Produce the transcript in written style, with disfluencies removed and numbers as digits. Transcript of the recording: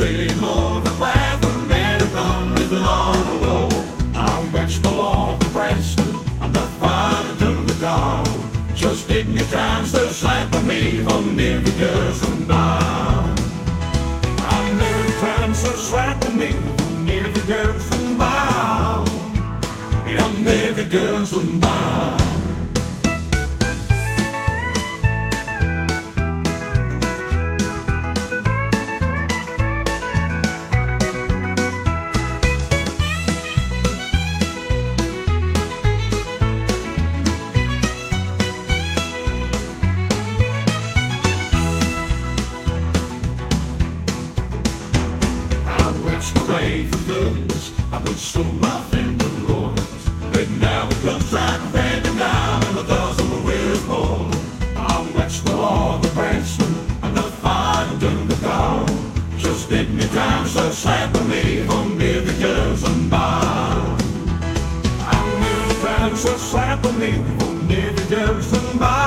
sailing on the path of American is on the road. I'm vegetable of the breast, I'm the father to the dog. Just give me a chance to slap me from every girl's from bar. I'm every chance to slap me from every girl's from bar. I'm every girl's from bar. Play for girls, I put so much in the roads. But now it comes like a bending down and a dozen wheels more. I'll watch the law, the branch, and the fire to the down. Just give me time, so slap me from every girl's and bar. I'm with time, so slap me from every girl's and bar.